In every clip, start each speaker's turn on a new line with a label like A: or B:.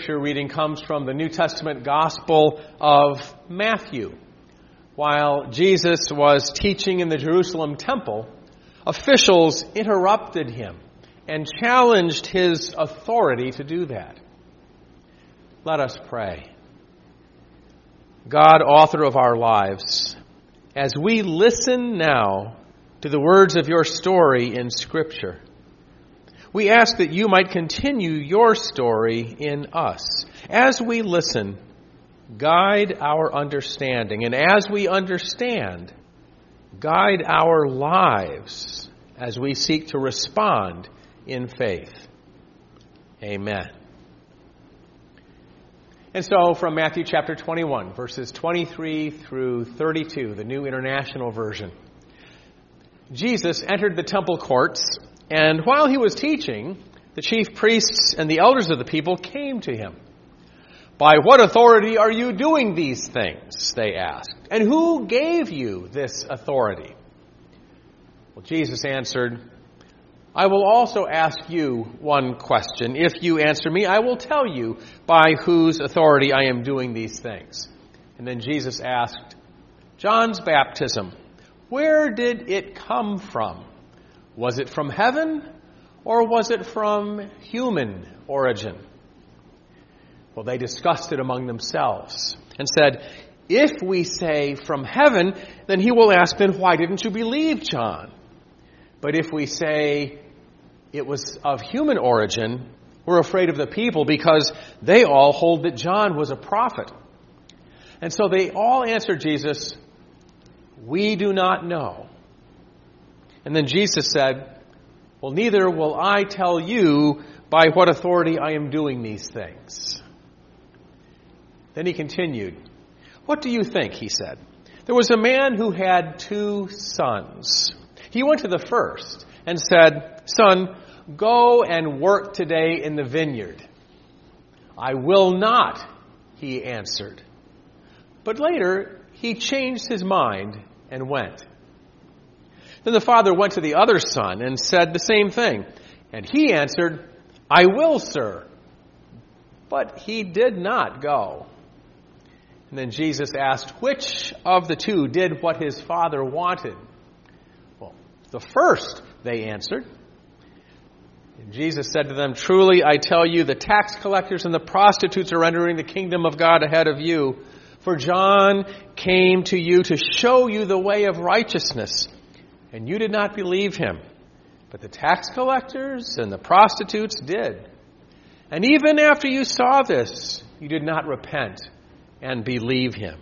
A: scripture reading comes from the New Testament Gospel of Matthew. While Jesus was teaching in the Jerusalem temple, officials interrupted him and challenged his authority to do that. Let us pray. God, author of our lives, as we listen now to the words of your story in Scripture, we ask that you might continue your story in us. As we listen, guide our understanding, and as we understand, guide our lives as we seek to respond in faith. Amen. And so from Matthew chapter 21, verses 23 through 32, the New International Version, Jesus entered the temple courts, and while he was teaching, the chief priests and the elders of the people came to him. "By what authority are you doing these things?" they asked. "And who gave you this authority?" Well, Jesus answered, "I will also ask you one question. If you answer me, I will tell you by whose authority I am doing these things." And then Jesus asked, "John's baptism, where did it come from? Was it from heaven, or was it from human origin?" Well, they discussed it among themselves and said, "If we say from heaven, then he will ask, then why didn't you believe John? But if we say it was of human origin, we're afraid of the people because they all hold that John was a prophet." And so they all answered Jesus, "We do not know." And then Jesus said, "Well, neither will I tell you by what authority I am doing these things." Then he continued, "What do you think?" he said. "There was a man who had 2 sons. He went to the first and said, 'Son, go and work today in the vineyard.' 'I will not,' he answered. But later he changed his mind and went. Then the father went to the other son and said the same thing. And he answered, 'I will, sir.' But he did not go. And then Jesus asked, which of the 2 did what his father wanted? Well, the first, they answered. And Jesus said to them, 'Truly I tell you, the tax collectors and the prostitutes are entering the kingdom of God ahead of you. For John came to you to show you the way of righteousness, and you did not believe him. But the tax collectors and the prostitutes did. And even after you saw this, you did not repent and believe him.'"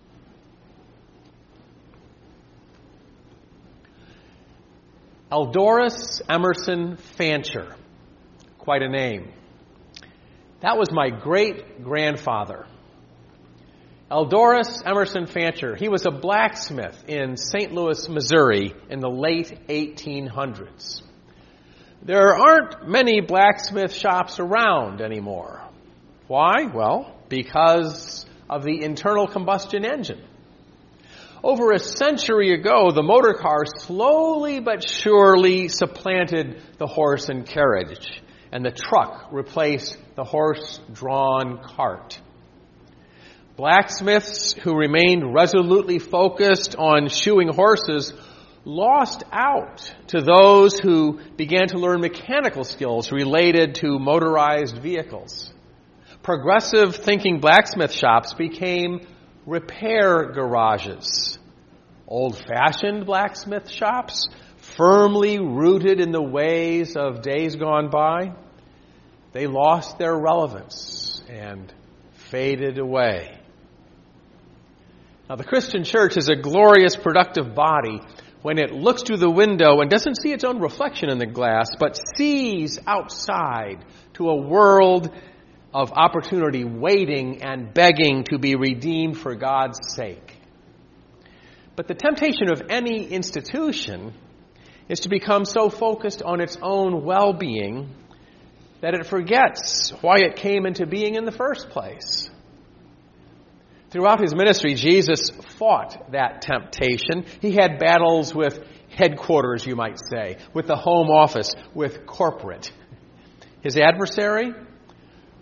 A: Eldorus Emerson Fancher, quite a name. That was my great-grandfather. Eldorus Emerson Fancher, he was a blacksmith in St. Louis, Missouri in the late 1800s. There aren't many blacksmith shops around anymore. Why? Well, because of the internal combustion engine. Over a century ago, the motor car slowly but surely supplanted the horse and carriage, and the truck replaced the horse-drawn cart. Blacksmiths who remained resolutely focused on shoeing horses lost out to those who began to learn mechanical skills related to motorized vehicles. Progressive thinking blacksmith shops became repair garages. Old-fashioned blacksmith shops, firmly rooted in the ways of days gone by, they lost their relevance and faded away. Now, the Christian church is a glorious, productive body when it looks through the window and doesn't see its own reflection in the glass, but sees outside to a world of opportunity waiting and begging to be redeemed for God's sake. But the temptation of any institution is to become so focused on its own well-being that it forgets why it came into being in the first place. Throughout his ministry, Jesus fought that temptation. He had battles with headquarters, you might say, with the home office, with corporate. His adversary?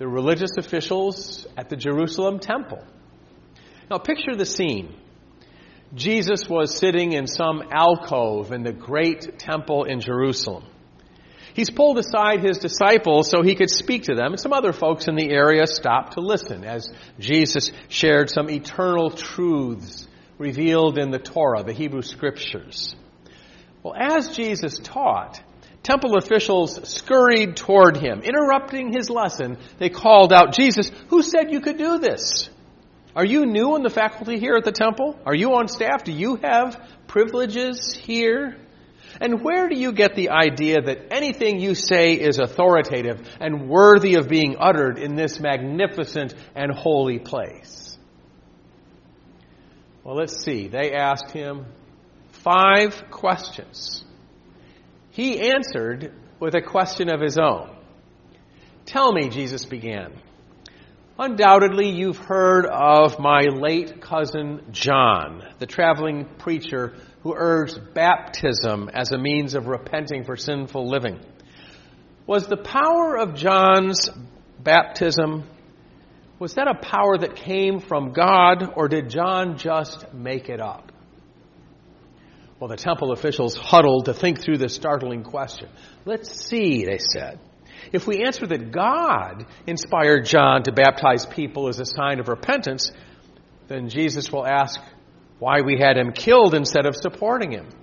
A: the religious officials at the Jerusalem temple. Now picture the scene. Jesus was sitting in some alcove in the great temple in Jerusalem. He's pulled aside his disciples so he could speak to them, and some other folks in the area stopped to listen as Jesus shared some eternal truths revealed in the Torah, the Hebrew Scriptures. Well, as Jesus taught, temple officials scurried toward him. Interrupting his lesson, they called out, "Jesus, who said you could do this? Are you new in the faculty here at the temple? Are you on staff? Do you have privileges here? And where do you get the idea that anything you say is authoritative and worthy of being uttered in this magnificent and holy place?" Well, let's see. They asked him 5 questions. He answered with a question of his own. "Tell me," Jesus began, "undoubtedly you've heard of my late cousin John, the traveling preacher who urged baptism as a means of repenting for sinful living. Was the power of John's baptism, was that a power that came from God, or did John just make it up?" Well, the temple officials huddled to think through this startling question. "Let's see," they said. "If we answer that God inspired John to baptize people as a sign of repentance, then Jesus will ask why we had him killed instead of supporting him.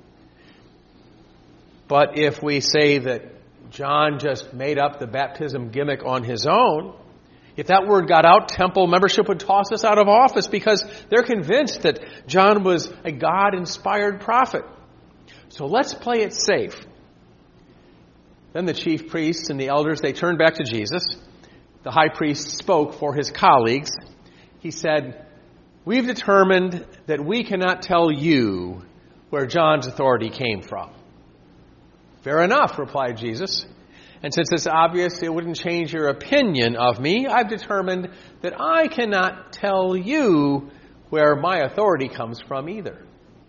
A: But if we say that John just made up the baptism gimmick on his own, if that word got out, temple membership would toss us out of office because they're convinced that John was a God-inspired prophet. So let's play it safe." Then the chief priests and the elders, they turned back to Jesus. The high priest spoke for his colleagues. He said, "We've determined that we cannot tell you where John's authority came from." "Fair enough," replied Jesus. "And since it's obvious it wouldn't change your opinion of me, I've determined that I cannot tell you where my authority comes from either."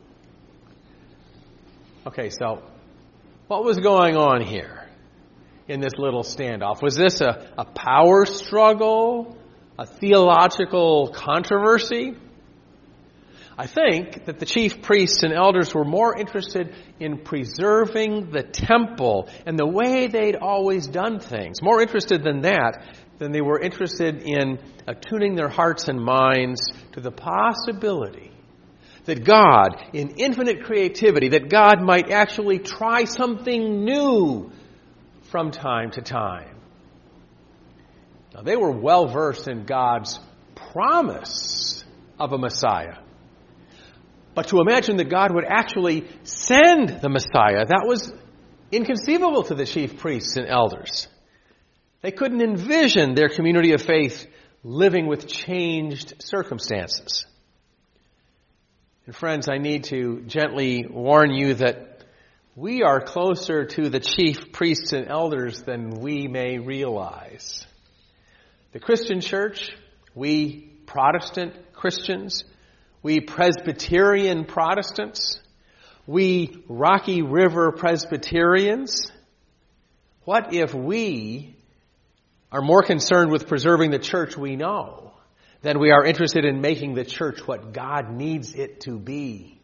A: Okay, so what was going on here in this little standoff? Was this a power struggle? A theological controversy? I think that the chief priests and elders were more interested in preserving the temple and the way they'd always done things. More interested than that, than they were interested in attuning their hearts and minds to the possibility that God, in infinite creativity, that God might actually try something new from time to time. Now, they were well versed in God's promise of a Messiah. But to imagine that God would actually send the Messiah, that was inconceivable to the chief priests and elders. They couldn't envision their community of faith living with changed circumstances. And friends, I need to gently warn you that we are closer to the chief priests and elders than we may realize. The Christian church, we Protestant Christians, we Presbyterian Protestants, we Rocky River Presbyterians, what if we are more concerned with preserving the church we know than we are interested in making the church what God needs it to be?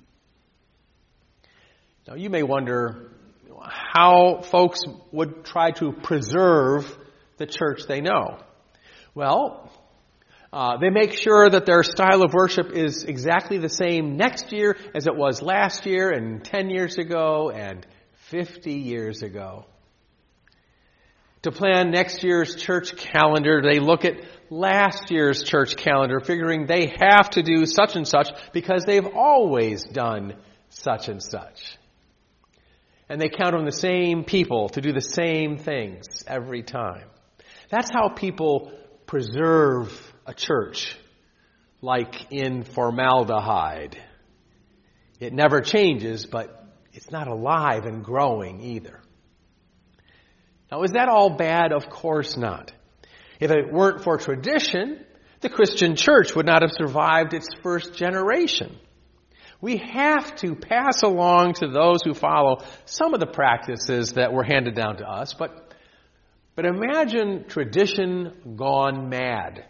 A: Now, you may wonder how folks would try to preserve the church they know. Well, they make sure that their style of worship is exactly the same next year as it was last year and 10 years ago and 50 years ago. To plan next year's church calendar, they look at last year's church calendar, figuring they have to do such and such because they've always done such and such. And they count on the same people to do the same things every time. That's how people preserve a church, like in formaldehyde. It never changes, but it's not alive and growing either. Now, is that all bad? Of course not. If it weren't for tradition, the Christian church would not have survived its first generation. We have to pass along to those who follow some of the practices that were handed down to us, but But imagine tradition gone mad.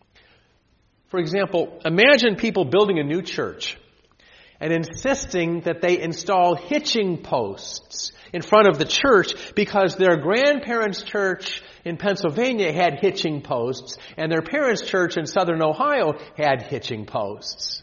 A: For example, imagine people building a new church and insisting that they install hitching posts in front of the church because their grandparents' church in Pennsylvania had hitching posts and their parents' church in southern Ohio had hitching posts.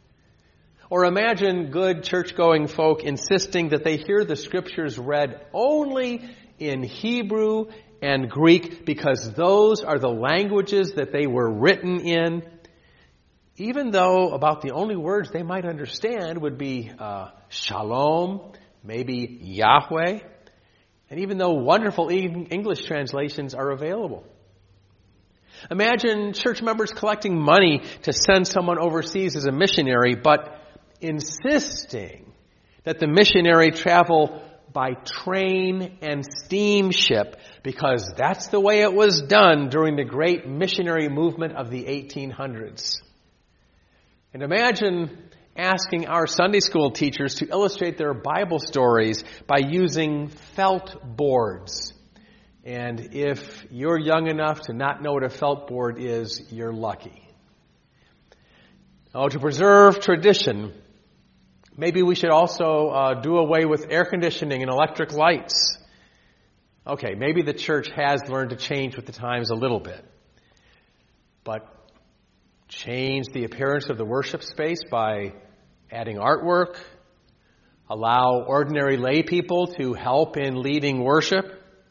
A: Or imagine good church-going folk insisting that they hear the scriptures read only in Hebrew and Greek because those are the languages that they were written in, even though about the only words they might understand would be shalom, maybe Yahweh, and even though wonderful English translations are available. Imagine church members collecting money to send someone overseas as a missionary, but insisting that the missionary travel by train and steamship because that's the way it was done during the great missionary movement of the 1800s. And imagine asking our Sunday school teachers to illustrate their Bible stories by using felt boards. And if you're young enough to not know what a felt board is, you're lucky. Oh, to preserve tradition, maybe we should also do away with air conditioning and electric lights. Okay, maybe the church has learned to change with the times a little bit. But change the appearance of the worship space by adding artwork, allow ordinary lay people to help in leading worship,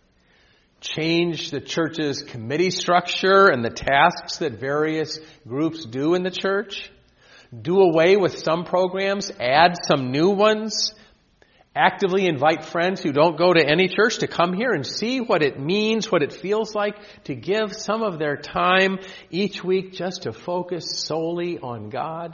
A: change the church's committee structure and the tasks that various groups do in the church, do away with some programs, add some new ones, actively invite friends who don't go to any church to come here and see what it means, what it feels like to give some of their time each week just to focus solely on God.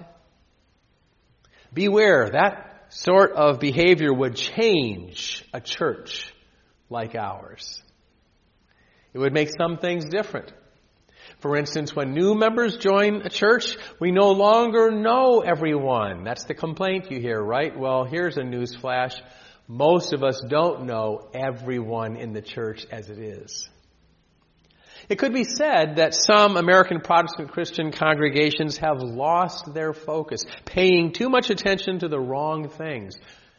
A: Beware, that sort of behavior would change a church like ours. It would make some things different. For instance, when new members join a church, we no longer know everyone. That's the complaint you hear, right? Well, here's a news flash. Most of us don't know everyone in the church as it is. It could be said that some American Protestant Christian congregations have lost their focus, paying too much attention to the wrong things.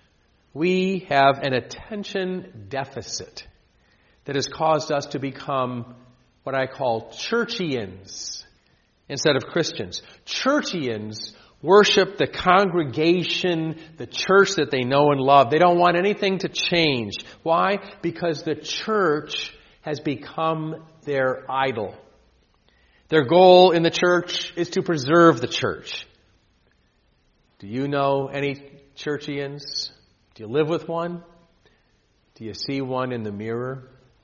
A: We have an attention deficit that has caused us to become what I call churchians instead of Christians. Churchians worship the congregation, the church that they know and love. They don't want anything to change. Why? Because the church has become their idol. Their goal in the church is to preserve the church. Do you know any churchians? Do you live with one? Do you see one in the mirror?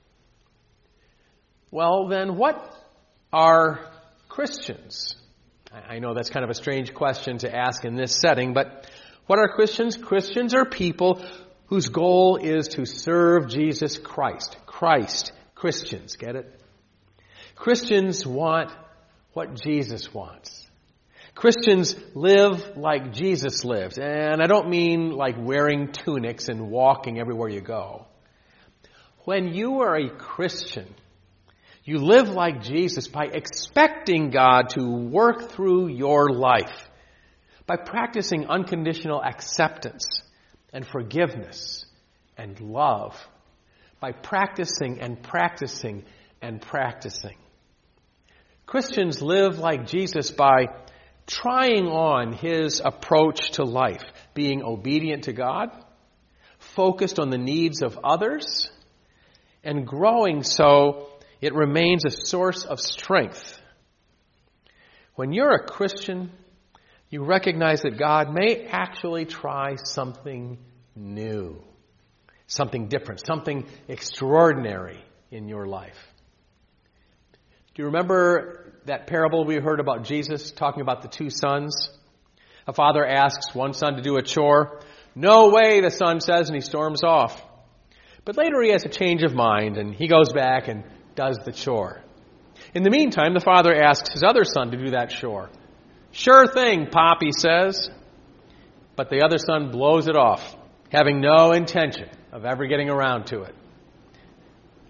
A: Well, then what are Christians? I know that's kind of a strange question to ask in this setting, but what are Christians? Christians are people whose goal is to serve Jesus Christ. Christians, get it? Christians want what Jesus wants. Christians live like Jesus lived. And I don't mean like wearing tunics and walking everywhere you go. When you are a Christian, you live like Jesus by expecting God to work through your life, by practicing unconditional acceptance and forgiveness and love, by practicing and practicing and practicing. Christians live like Jesus by trying on his approach to life, being obedient to God, focused on the needs of others, and growing so it remains a source of strength. When you're a Christian, you recognize that God may actually try something new, something different, something extraordinary in your life. Do you remember that parable we heard about Jesus talking about the two sons? A father asks one son to do a chore. No way, the son says, and he storms off. But later he has a change of mind, and he goes back and does the chore. In the meantime, the father asks his other son to do that chore. Sure thing, Pop, he says. But the other son blows it off, having no intention of ever getting around to it.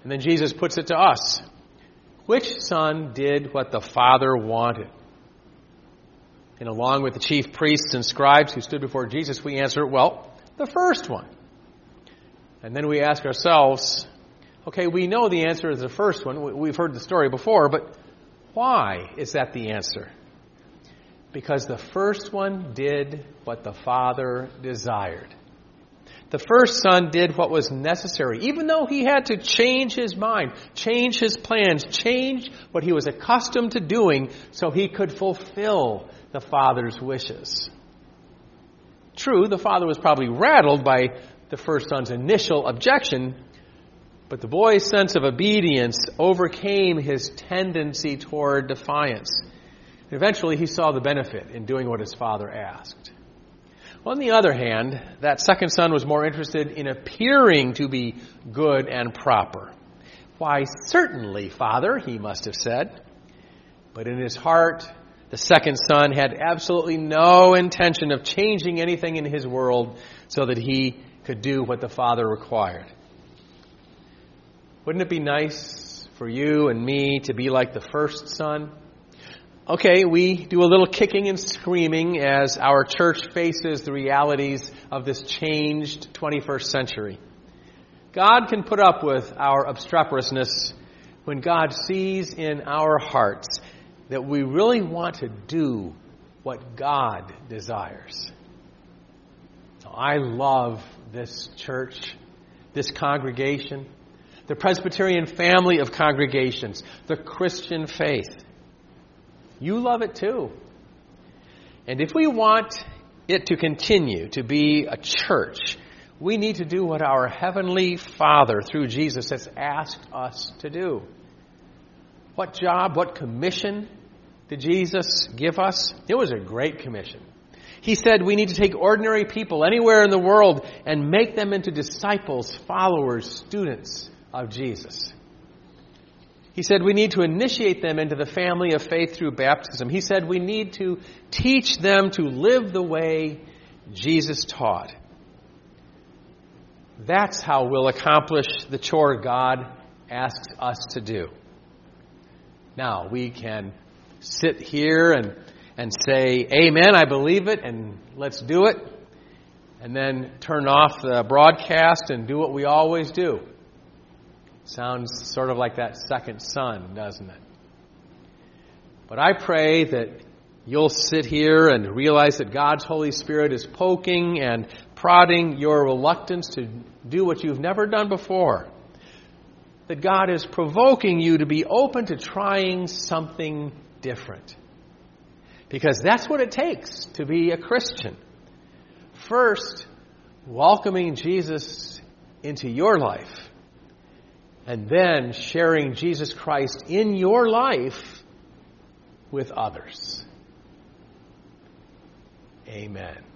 A: And then Jesus puts it to us. Which son did what the Father wanted? And along with the chief priests and scribes who stood before Jesus, we answer, well, the first one. And then we ask ourselves, okay, we know the answer is the first one. We've heard the story before, but why is that the answer? Because the first one did what the Father desired. The first son did what was necessary, even though he had to change his mind, change his plans, change what he was accustomed to doing so he could fulfill the Father's wishes. True, the Father was probably rattled by the first son's initial objection, but the boy's sense of obedience overcame his tendency toward defiance. Eventually, he saw the benefit in doing what his father asked. On the other hand, that second son was more interested in appearing to be good and proper. Why, certainly, Father, he must have said. But in his heart, the second son had absolutely no intention of changing anything in his world so that he could do what the Father required. Wouldn't it be nice for you and me to be like the first son? Okay, we do a little kicking and screaming as our church faces the realities of this changed 21st century. God can put up with our obstreperousness when God sees in our hearts that we really want to do what God desires. I love this church, this congregation, the Presbyterian family of congregations, the Christian faith. You love it too. And if we want it to continue to be a church, we need to do what our Heavenly Father, through Jesus, has asked us to do. What job, what commission did Jesus give us? It was a great commission. He said we need to take ordinary people anywhere in the world and make them into disciples, followers, students of Jesus. He said we need to initiate them into the family of faith through baptism. He said we need to teach them to live the way Jesus taught. That's how we'll accomplish the chore God asks us to do. Now, we can sit here and say, amen, I believe it, and let's do it, and then turn off the broadcast and do what we always do. Sounds sort of like that second son, doesn't it? But I pray that you'll sit here and realize that God's Holy Spirit is poking and prodding your reluctance to do what you've never done before. That God is provoking you to be open to trying something different. Because that's what it takes to be a Christian. First, welcoming Jesus into your life. And then sharing Jesus Christ in your life with others. Amen.